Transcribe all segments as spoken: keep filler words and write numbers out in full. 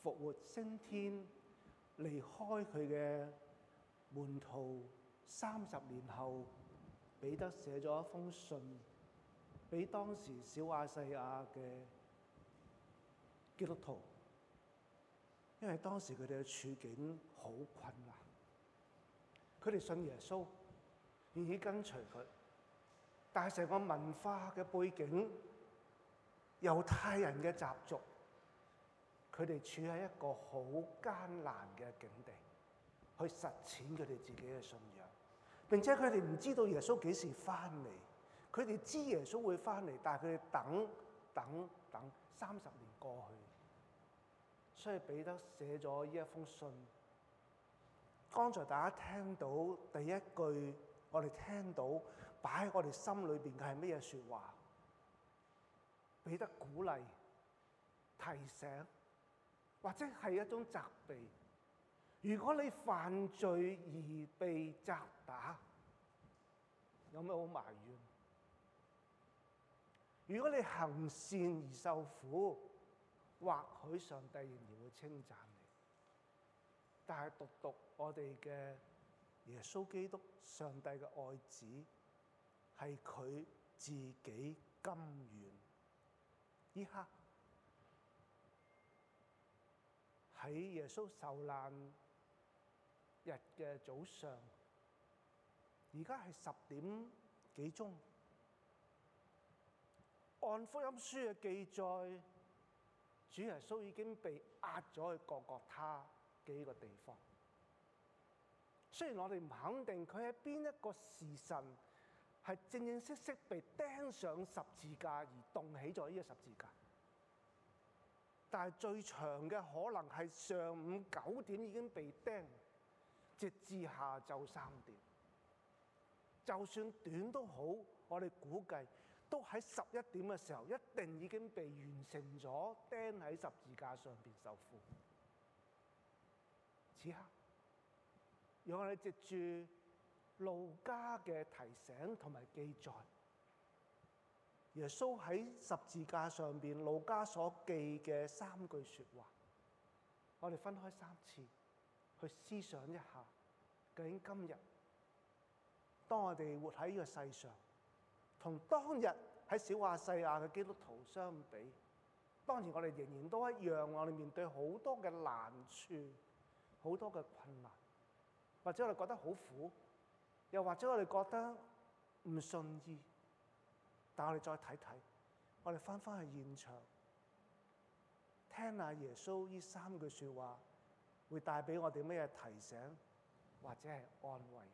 復活升天，離開佢嘅門徒三十年後，彼得寫咗一封信俾當時小亞細亞嘅基督徒，因為當時佢哋嘅處境好困難，佢哋信耶穌，願意跟隨佢，但係成個文化嘅背景、猶太人嘅習俗，佢哋處喺一個好艱難嘅境地，去實踐佢哋自己嘅信仰。並且佢哋唔知道耶穌幾時翻嚟，佢哋知耶穌會翻嚟，但係佢哋等等等三十年過去，所以彼得寫咗呢一封信。剛才大家聽到第一句，我哋聽到擺喺我哋心裏邊嘅係乜嘢說話？彼得鼓勵、提醒，或者係一種責備。如果你犯罪而被責打，有咩好埋怨？如果你行善而受苦，或許上帝仍然會稱讚你。但係獨獨我哋嘅耶穌基督，上帝嘅愛子，係佢自己甘願。呢刻喺耶穌受難日嘅早上，而家係十點幾鐘。按福音書嘅記載，主耶穌已經被押咗去各各他嘅呢個地方。雖然我哋唔肯定佢喺邊一個時辰係正正式式被釘上十字架而動起咗呢個十字架，但係最長嘅可能係上午九點已經被釘，直至下晝三點。就算短都好，我哋估計都喺十一點嘅時候，一定已經被完成咗釘喺十字架上邊受苦。此刻，讓我哋藉住路加嘅提醒同埋記載，耶穌喺十字架上邊路加所記嘅三句說話，我哋分開三次去思想一下，究竟今日當我哋活喺呢個世上，同當日喺小亞細亞嘅基督徒相比，當然我哋仍然都一樣，我哋面對好多嘅難處，好多嘅困難，或者我哋覺得好苦，又或者我哋覺得唔順意。但我哋再睇睇，我哋翻返去現場，聽下耶穌呢三句說話會帶俾我哋咩提醒或者係安慰。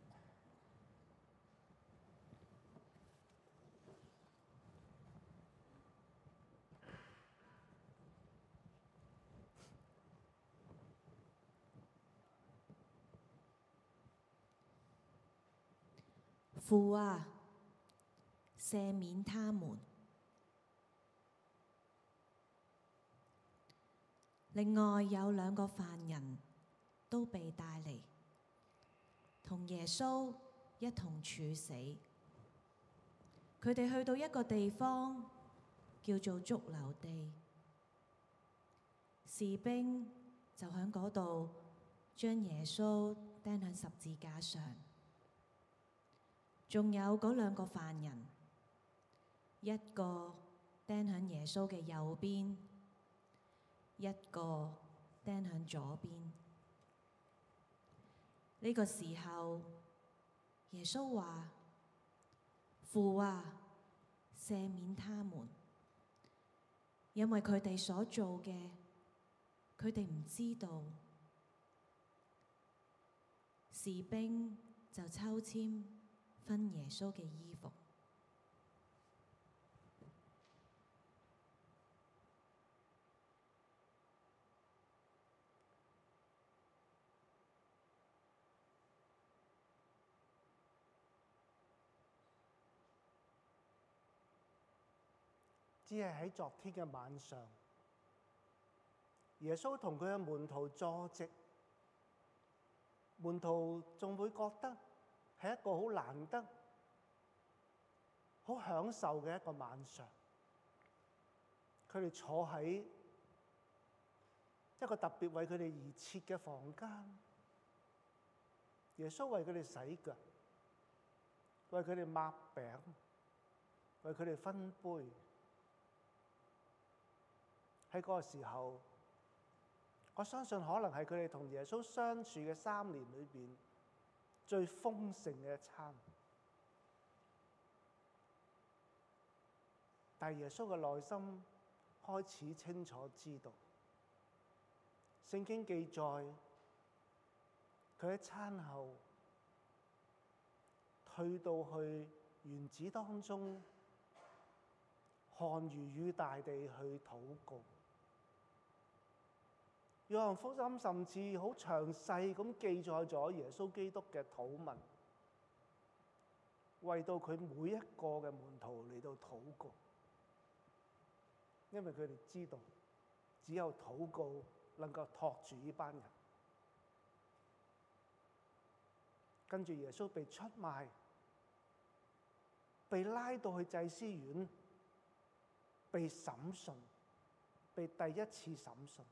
父啊，赦免他們。另外有兩個犯人都被帶嚟，同耶穌一同處死。佢哋去到一個地方叫做髑髏地，士兵就喺嗰度將耶穌釘喺十字架上。仲有嗰兩個犯人，一個釘喺耶穌嘅右邊，一個釘喺左邊。呢個時候，耶穌話：父啊，赦免他們，因為佢哋所做嘅，佢哋唔知道。士兵就抽籤分耶穌嘅衣服。 只係喺昨天嘅晚上，耶穌同佢嘅門徒坐席，門徒仲會覺得係一個好難得、好享受嘅一個晚上。佢哋坐喺一個特別為佢哋而設嘅房間。耶穌為佢哋洗腳，為佢哋抹餅，為佢哋分杯。喺嗰個時候，我相信可能係佢哋同耶穌相處嘅三年裏邊最豐盛嘅一餐。但係耶穌嘅內心開始清楚知道，聖經記載佢喺餐後退到去園子當中，看魚與大地去禱告。約翰福音甚至好詳細咁記載咗耶穌基督嘅禱文，為到佢每一個嘅門徒嚟到禱告，因為佢哋知道只有禱告能夠托住呢班人。跟住耶穌被出賣，被拉到去祭司院，被審訊，被第一次審訊。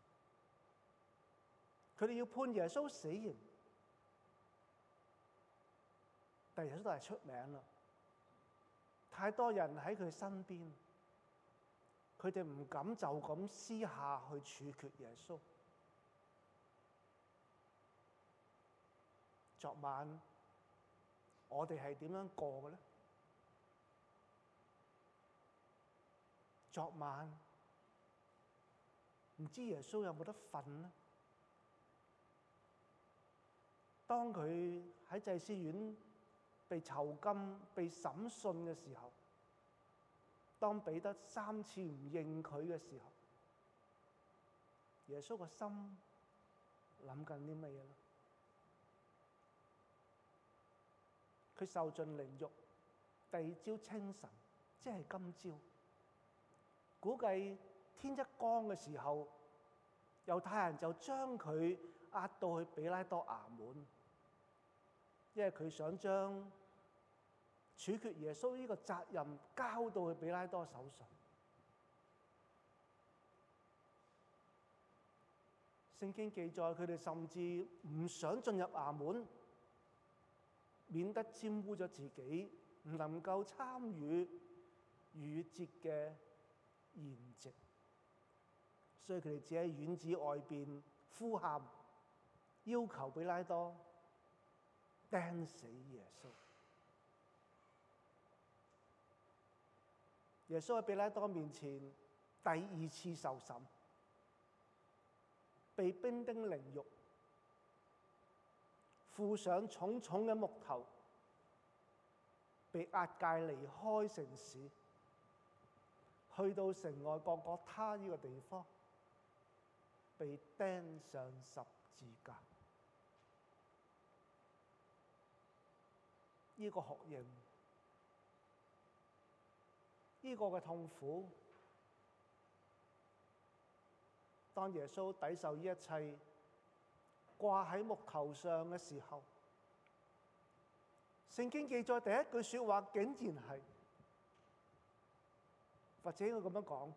佢哋要判耶穌死刑，但耶穌都係出名啦，太多人喺佢身邊，佢哋唔敢就咁私下去處決耶穌。昨晚我哋係點樣過嘅呢？昨晚唔知耶穌有冇得瞓呢？當佢喺祭司院被囚禁、被審訊嘅時候，當彼得三次唔認佢嘅時候，耶穌個心諗緊啲乜嘢呢？佢受盡凌辱，第二朝清晨，即係今朝，估計天一光嘅時候，猶太人就將佢押到去比拉多衙門。因為佢想將處決耶穌呢個責任交到去比拉多手上。聖經記載佢哋甚至唔想進入衙門，免得沾污咗自己，唔能夠參與逾越節嘅筵席。所以佢哋只喺院子外邊呼喊，要求比拉多釘死耶穌。耶穌喺比拉多面前第二次受審，被兵丁凌辱，負上重重嘅木頭，被押解離開城市，去到城外各各他呢個地方，被釘上十字架。呢個酷刑，呢個嘅痛苦，當耶穌抵受呢一切，掛喺木頭上嘅時候，聖經記載第一句說話竟然係，或者佢咁樣講，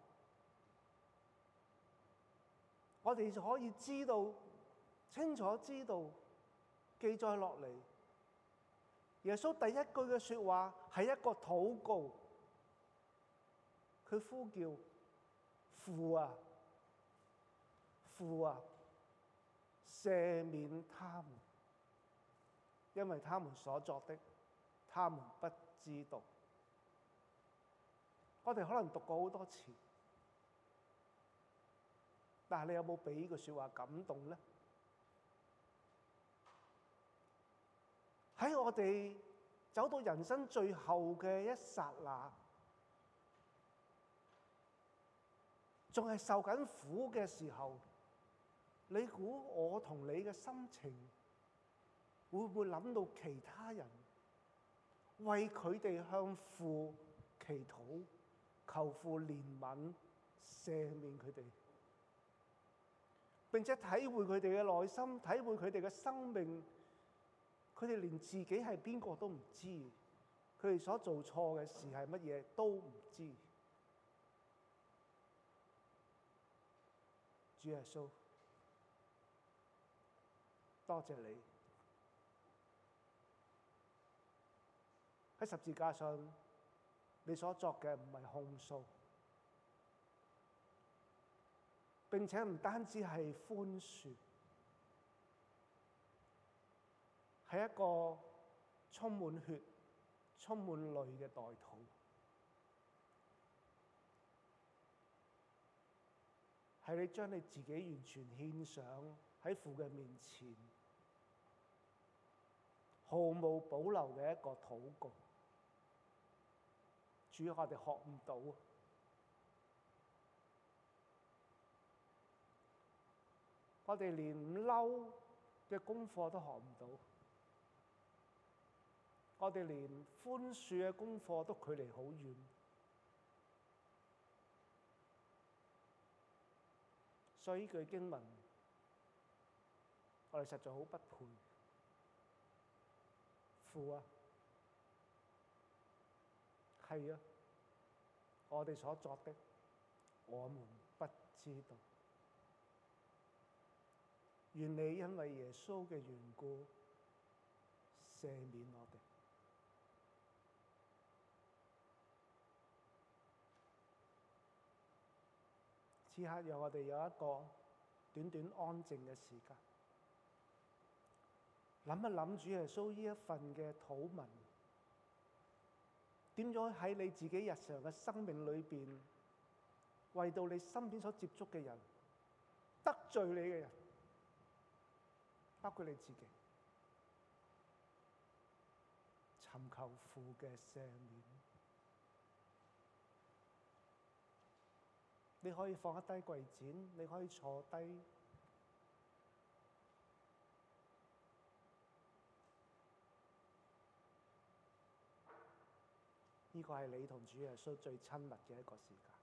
我哋就可以知道，清楚知道，記載落嚟。耶穌第一句嘅說話係一個禱告，佢呼叫父啊，父啊，赦免他們，因為他們所作的，他們不知道。我哋可能讀過好多次，但係你有冇俾呢句說話感動呢？喺我哋走到人生最後嘅一剎那，仲係受緊苦嘅時候，你估我同你嘅心情會唔會諗到其他人，為佢哋向父祈禱，求父憐憫赦免佢哋，並且體會佢哋嘅內心，體會佢哋嘅生命？佢哋連自己係邊個都唔知，佢哋所做錯嘅事係乜嘢都唔知。主耶穌， 多謝你喺十字架上，你所作嘅唔係控訴，並且唔單止係寬恕，係一個充滿血、充滿淚嘅代禱。係你將你自己完全獻上喺父嘅面前，毫無保留嘅一個禱告。主，我哋學唔到，我哋連唔嬲嘅功課都學唔到，我哋連寬恕嘅功課都距離好遠。所以呢句經文，我哋實在好不配。父啊，係啊，我哋所作的，我們不知道。願你因為耶穌嘅緣故，赦免我哋。此刻讓我哋有一個短短安靜嘅時間，諗一諗主耶穌呢一份嘅禱文，點樣喺你自己日常嘅生命裏邊，為到你身邊所接觸嘅人、得罪你嘅人，包括你自己，尋求父嘅赦免。你可以放一低櫃剪，你可以坐低。呢個係你同主耶穌最親密嘅一個時間。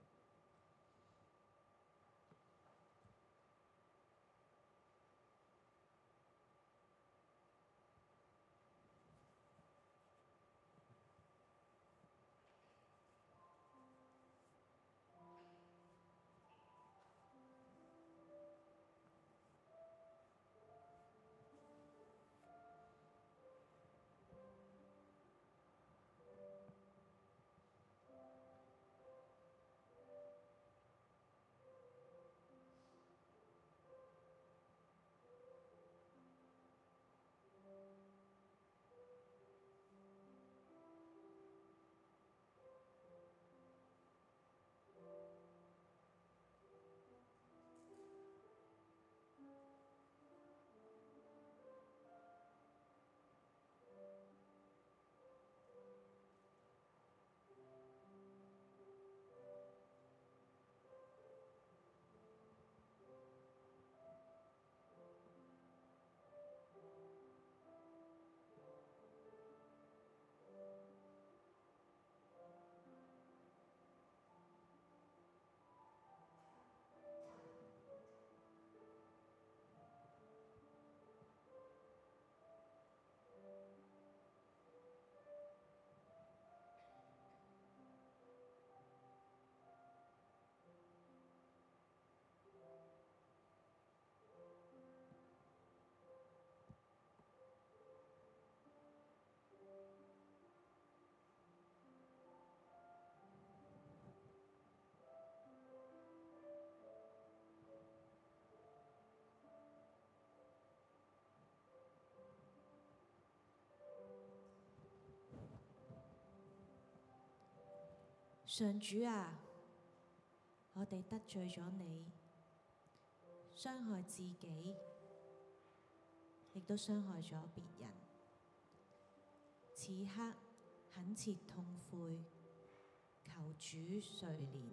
上主啊，我哋得罪咗你，傷害自己，亦都傷害咗別人。此刻懇切痛悔，求主垂憐。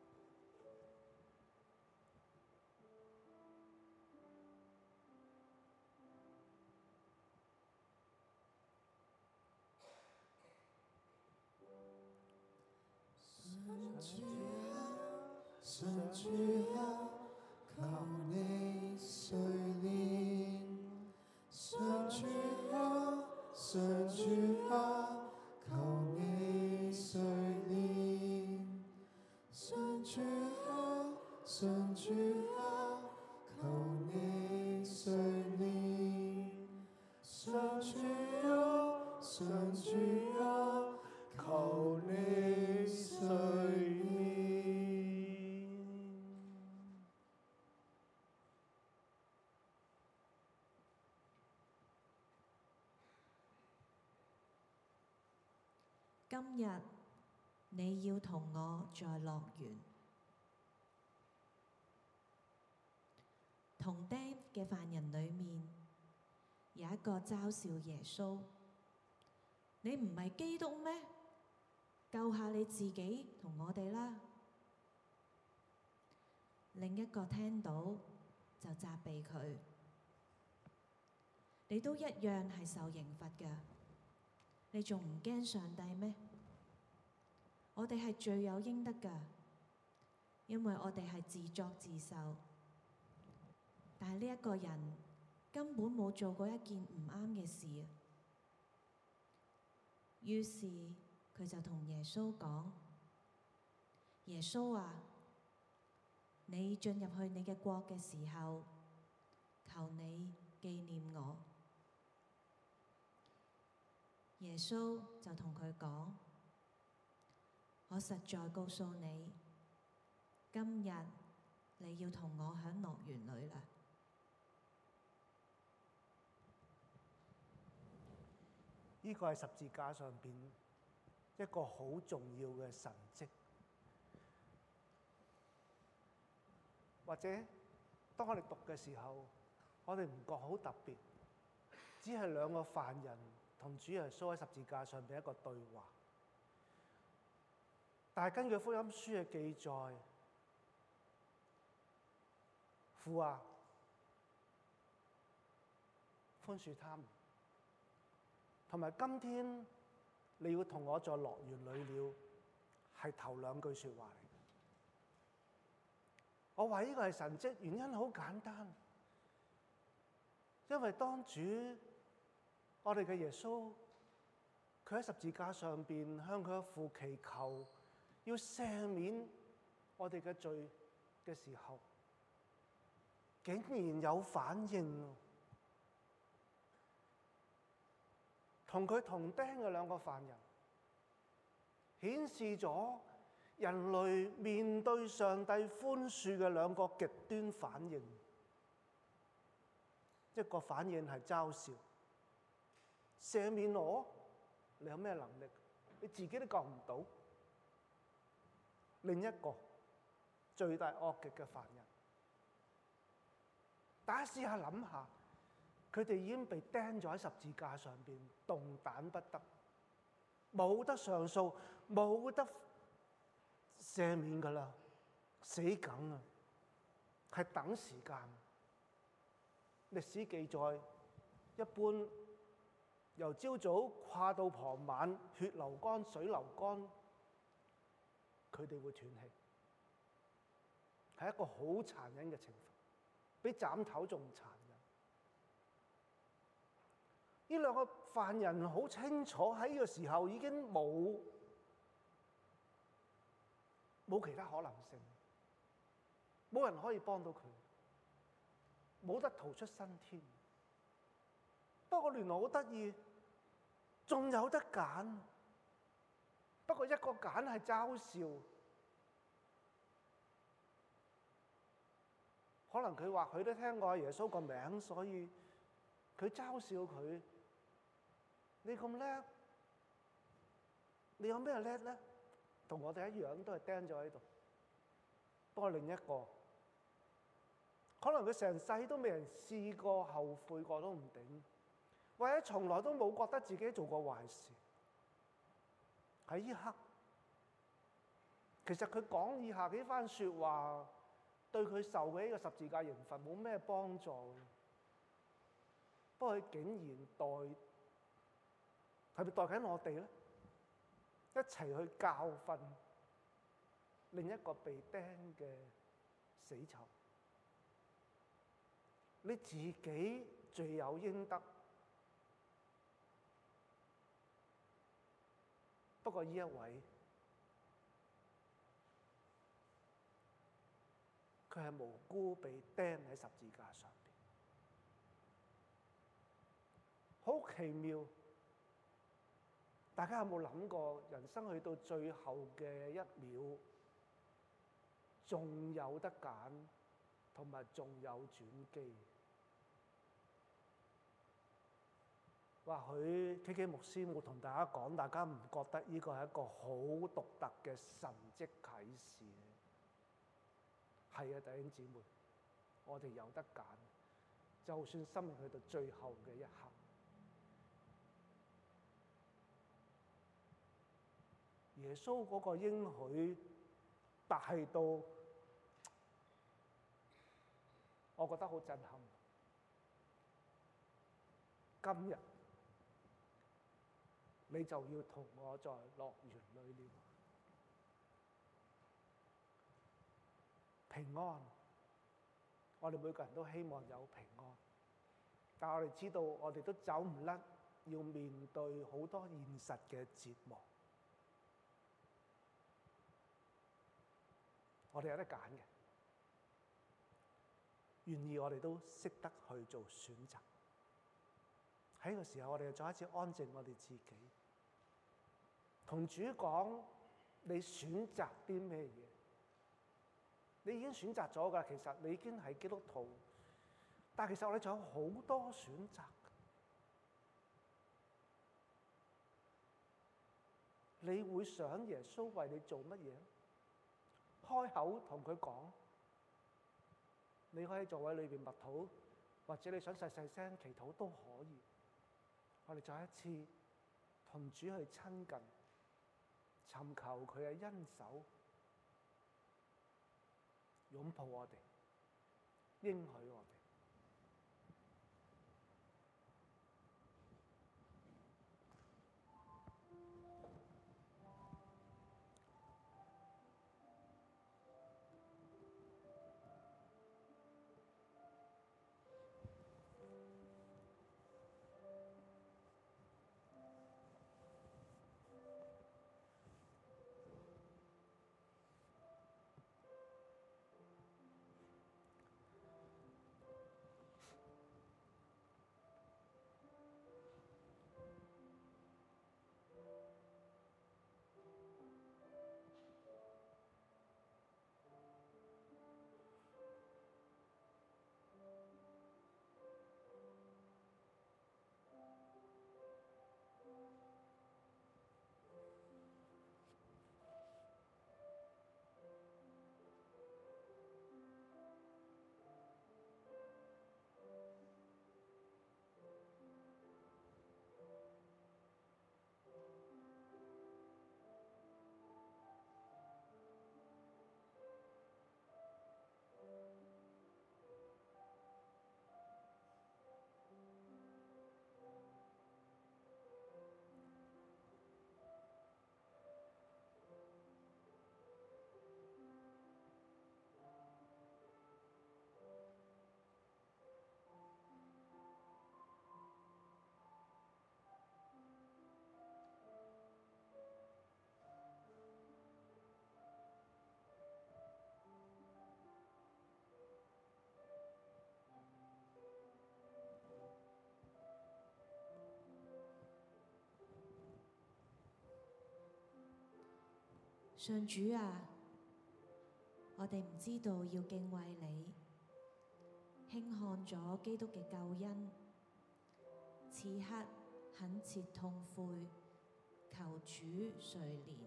上主啊，上主啊，求你垂憐。上主啊，上主啊，求你垂憐。上主啊，上主啊，求你垂憐。 今日你要同我在樂園。同釘嘅犯人裏面有一個嘲笑耶穌：你唔係基督咩？救下你自己同我哋啦！另一個聽到就責備佢：你都一樣係受刑罰㗎，你仲唔驚上帝咩？我哋係罪有應得㗎，因為我哋係自作自受。但係呢一個人根本冇做過一件唔啱嘅事，於是佢就同耶穌講：耶穌啊，你進入去你嘅國嘅時候，求你紀念我。耶穌就同佢講：我實在告訴你，今日你要同我喺樂園裏啦。 呢個係十字架上邊一個好重要嘅神蹟，或者當我哋讀嘅時候，我哋唔覺好特別，只係兩個犯人同主耶穌喺十字架上邊一個對話。但係根據福音書嘅記載，父啊，寬恕他們。同埋今天你要同我在樂園裏了，係頭兩句説話嚟嘅。我話呢個係神蹟，原因好簡單，因為當主我哋嘅耶穌，佢喺十字架上邊向佢嘅父祈求，要赦免我哋嘅罪嘅時候，竟然有反應。同佢同釘嘅兩個犯人，顯示咗人類面對上帝寬恕嘅兩個極端反應。一個反應係嘲笑，赦免我，你有咩能力？你自己都救唔到。另一個罪大惡極嘅犯人，大家試下諗下。佢哋已經被釘咗喺十字架上邊，動彈不得，冇得上訴，冇得赦免噶啦，死梗啊！係等時間。歷史記載，一般由朝早跨到傍晚，血流乾、水流乾，佢哋會斷氣，係一個好殘忍嘅懲罰，比斬頭仲殘忍。呢兩個犯人好清楚喺呢個時候已經冇冇其他可能性，冇人可以幫到佢，冇得逃出生天。不過原來好得意，仲有得揀。不過一個揀係嘲笑，可能佢話佢都聽過耶穌個名，所以佢嘲笑佢。你咁叻，你有咩叻咧？同我哋一樣，都係釘咗喺度。不過另一個，可能佢成世都未人試過後悔過都唔定，或者從來都冇覺得自己做過壞事。喺呢刻，其實佢講以下幾番説話，對佢受嘅呢個十字架刑罰冇咩幫助。不過佢竟然代係咪代緊我哋咧？一齊去教訓另一個被釘嘅死囚。你自己罪有應得。不過呢一位，佢係無辜被釘喺十字架上邊，好奇妙。大家有冇諗過，人生去到最後嘅一秒，仲有得揀，同埋仲有轉機？ 或許 K K 牧師冇同大家講，大家唔覺得呢個係一個好獨特嘅神蹟啟示？係啊，弟兄姊妹，我哋有得揀，就算生命去到最後嘅一刻，耶穌嗰個應許大到，我覺得好震撼。今日你就要同我在樂園裏了。平安，我哋每個人都希望有平安，但我哋知道我哋都走唔甩，要面對好多現實嘅折磨。我哋有得揀嘅，願意我哋都識得去做選擇。喺個時候，我哋再一次安靜我哋自己，同主講：你選擇啲咩嘢？你已經選擇咗㗎，其實你已經係基督徒，但係其實我哋仲有好多選擇。你會想耶穌為你做乜嘢？開口同佢講，你可以座位裏邊默禱，或者你想細細聲祈禱都可以。我哋再一次同主去親近，尋求佢嘅恩手，擁抱我哋，應許我哋。 上主啊，我哋唔知道要敬畏你，輕看咗基督嘅救恩，此刻懇切痛悔，求主垂憐。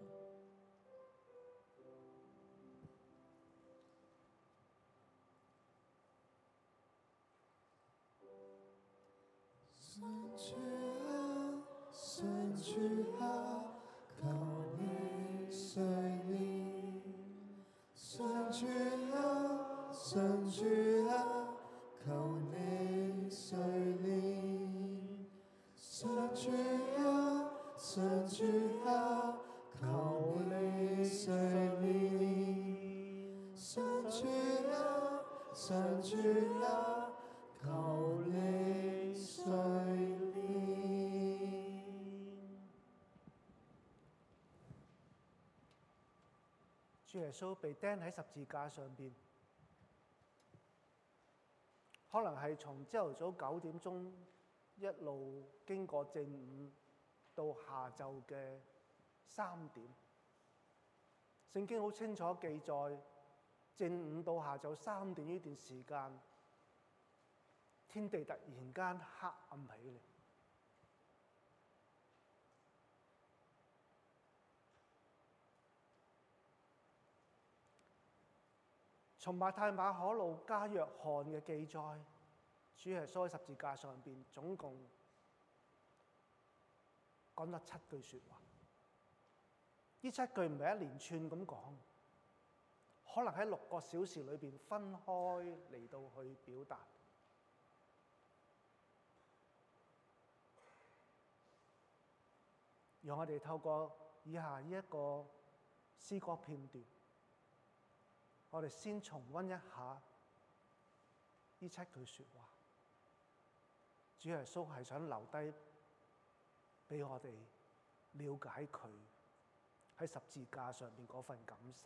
上主啊，上主啊，求你垂憐。上主啊，上主啊，求你垂憐。上主啊，上主啊，求你垂憐。上主啊，上主啊，求你垂憐。 主耶穌被釘喺十字架上邊，可能係從朝頭早九點鐘一路經過正午到下晝嘅三點。聖經好清楚記載，正午到下晝三點呢段時間，天地突然間黑暗起嚟， 從馬太、馬可、路加、約翰嘅記載，主耶穌喺十字架上邊總共講咗七句説話。呢七句唔係一連串咁講，可能喺六個小時裏邊分開嚟到去表達。讓我哋透過以下呢一個詩歌片段，我哋先重溫一下呢七句説話。主耶穌係想留低俾我哋了解佢喺十字架上面嗰份感受。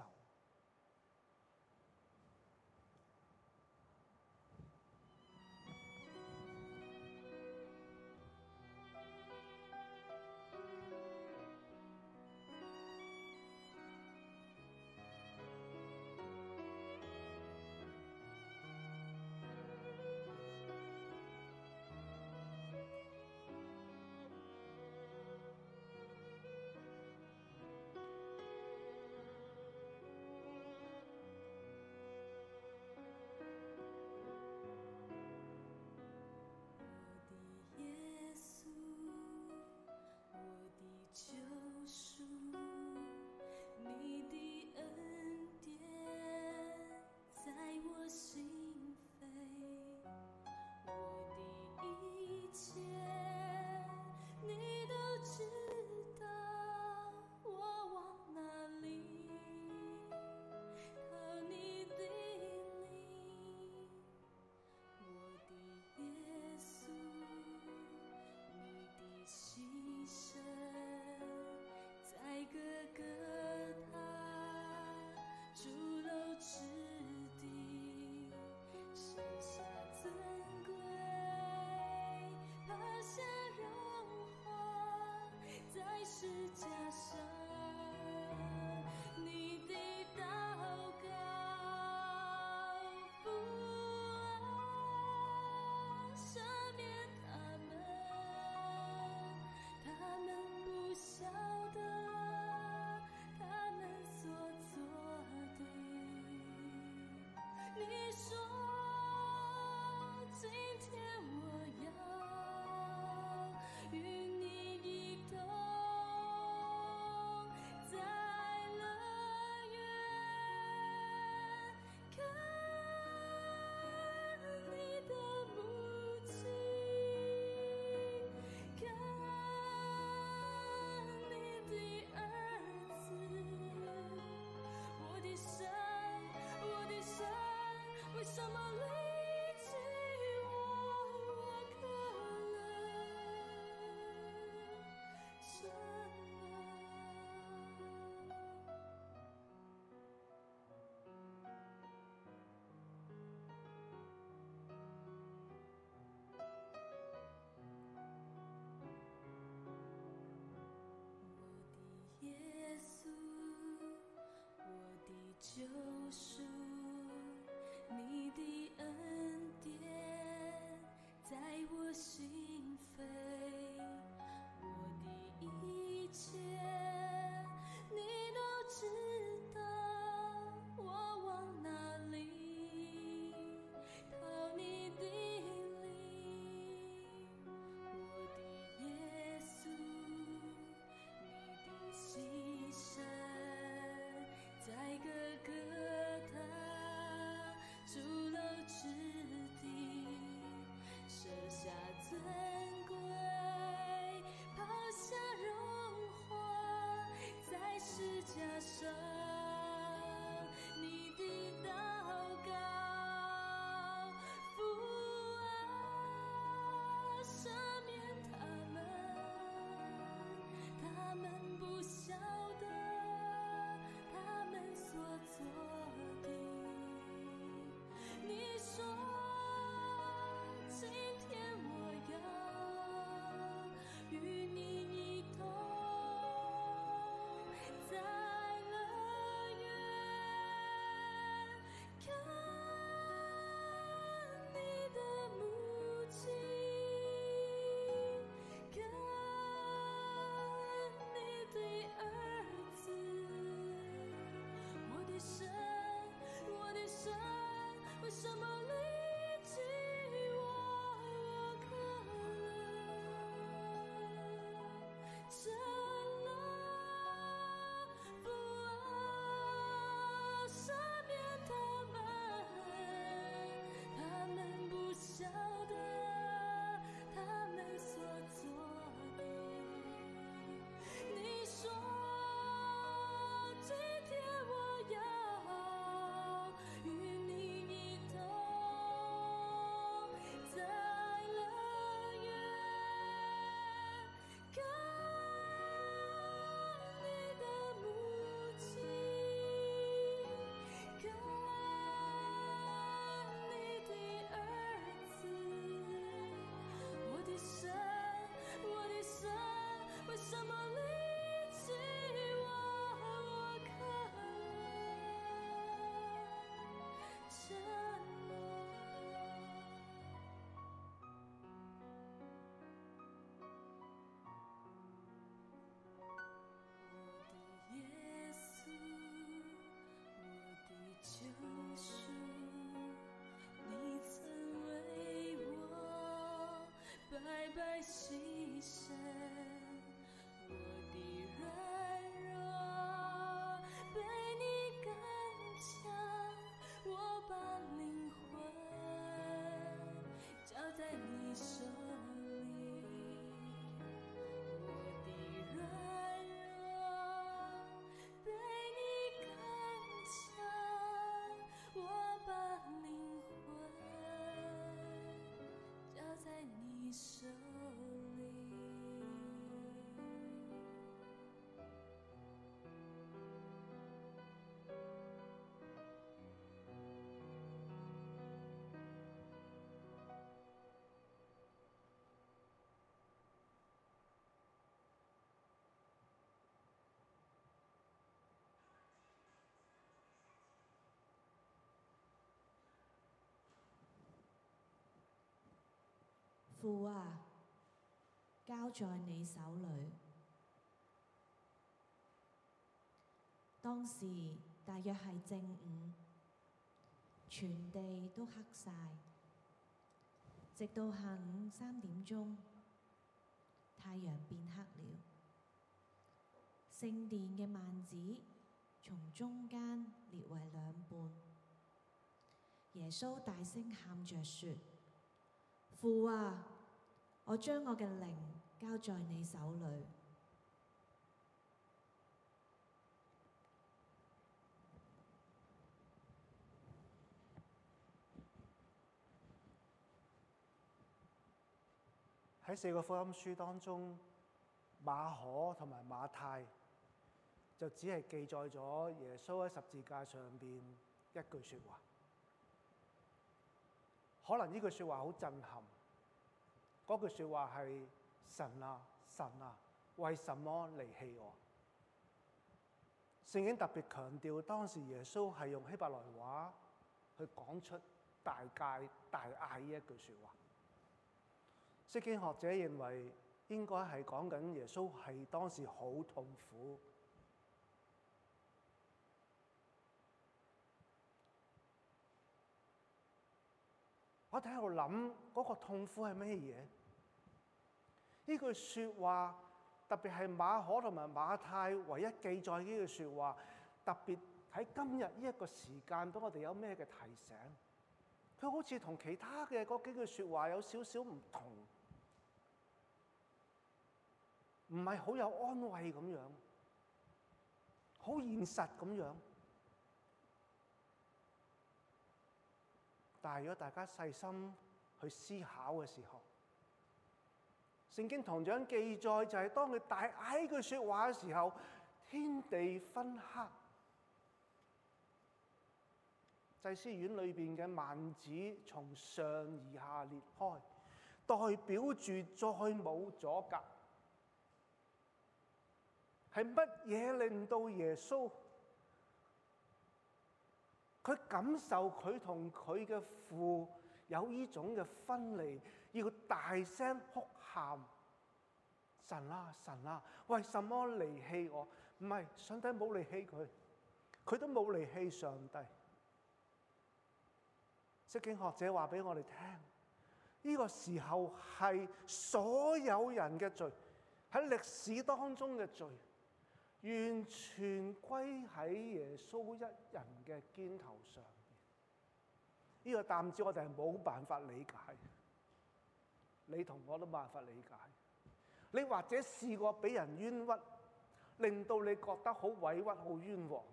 救赎，你的恩典在我心扉，我的一切你都知道，我往哪里讨你的灵，我的耶稣，你的牺牲在个个牺牲，我的软弱被你刚强，我把灵魂交在你手里。我的软弱被你刚强，我把灵魂交在你手里。 父啊，交在你手裏。當時大約係正午，全地都黑晒，直到下午三點鐘，太陽變黑了。聖殿嘅幔子從中間裂為兩半。耶穌大聲喊着說：父啊，我將我嘅靈交在你手裏。 喺四個福音書當中，馬可同埋馬太就只係記載咗耶穌喺十字架上邊一句説話。可能呢句説話好震撼，嗰句説話係：神啊，神啊，為什麼離棄我？聖經特別強調，當時耶穌係用希伯來話去講出大戒大嗌呢一句説話。釋經學者認為應該係講緊耶穌係當時好痛苦。我哋喺度諗嗰個痛苦係咩嘢？呢句説話特別係馬可同埋馬太唯一記載呢句説話，特別喺今日呢一個時間，俾我哋有咩嘅提醒？佢好似同其他嘅嗰幾句説話有少少唔同，唔係好有安慰咁樣，好現實咁樣。但係如果大家細心去思考嘅時候，聖經同樣記載就係當佢大嗌呢句説話嘅時候，天地昏黑，祭司院裏邊嘅幔子從上而下裂開，代表住再冇阻隔。係乜嘢令到耶穌佢感受佢同佢嘅父有呢種嘅分離，要大聲哭喊：神啊，神啊，為什麼離棄我？唔係，上帝冇離棄佢，佢都冇離棄上帝。釋經學者話俾我哋聽，呢個時候係所有人嘅罪，喺歷史當中嘅罪，完全歸喺耶穌一人嘅肩頭上。呢個擔子我哋係冇辦法理解，你同我都冇辦法理解。你或者試過俾人冤屈，令到你覺得好委屈、好冤枉，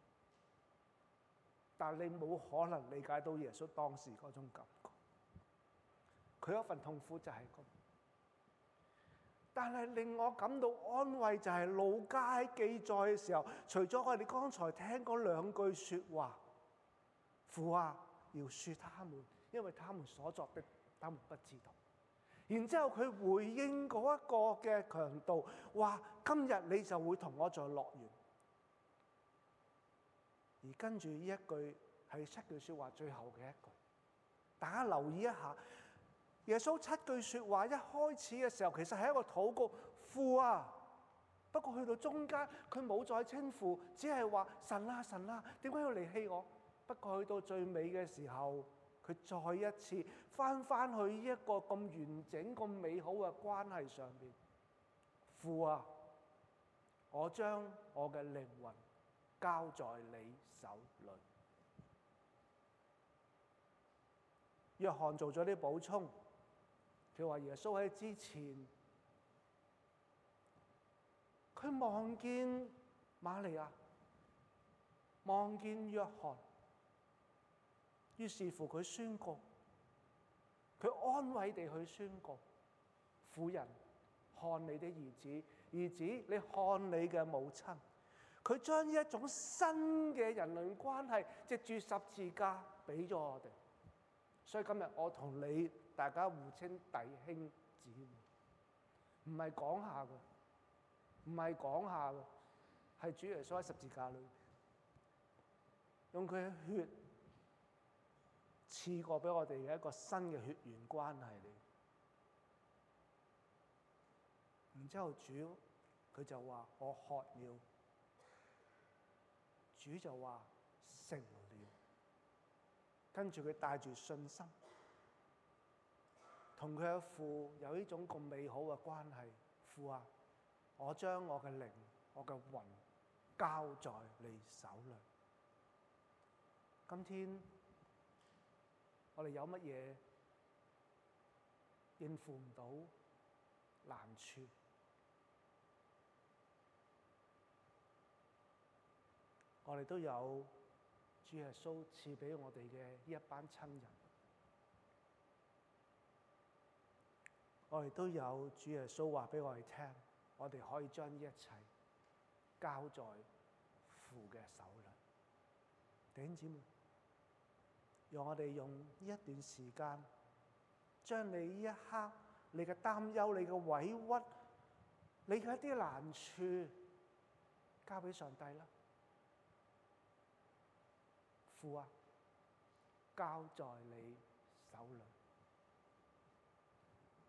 但你冇可能理解到耶穌當時嗰種感覺。佢一份痛苦就係咁。但係令我感到安慰就係路加喺記載嘅時候，除咗我哋剛才聽嗰兩句説話，父啊，饒恕他們，因為他們所作的，他們不知道。然之後佢回應嗰一個嘅強盜，話今日你就會同我在樂園。而跟住呢一句係七句説話最後嘅一句，大家留意一下。耶穌七句説話一開始嘅時候，其實係一個禱告，父啊。不過去到中間，佢冇再稱父，只係話神啊神啊，點解要離棄我？不過去到最尾嘅時候， 佢再一次翻返去呢一個咁完整、咁美好嘅關係上邊。父啊，我將我嘅靈魂交在你手裏。約翰做咗啲補充，佢話耶穌喺之前，佢望見瑪利亞，望見約翰，於是乎佢宣告，佢安慰地去宣告：婦人，看你的兒子，兒子，你看你嘅母親。佢將呢一種新嘅人倫關係，藉住十字架俾咗我哋。所以今日我同你大家互稱弟兄姊妹，唔係講下嘅，唔係講下嘅，係主耶穌喺十字架裏用佢嘅血賜過俾我哋嘅一個新嘅血緣關係嚟。然之後主佢就話：我渴了。主就話成了。跟住佢帶住信心，同佢嘅父有呢種咁美好嘅關係。父啊，我將我嘅靈、我嘅魂交在你手裏。今天我哋有乜嘢應付唔到難處？我哋都有主耶穌賜俾我哋嘅呢一班親人，我哋都有主耶穌話俾我哋聽，我哋可以將呢一切交在父嘅手裏。弟兄姊妹，讓我哋用呢一段時間，將你呢一刻你嘅擔憂、你嘅委屈、你嘅一啲難處交俾上帝啦。父啊，交在你手裏。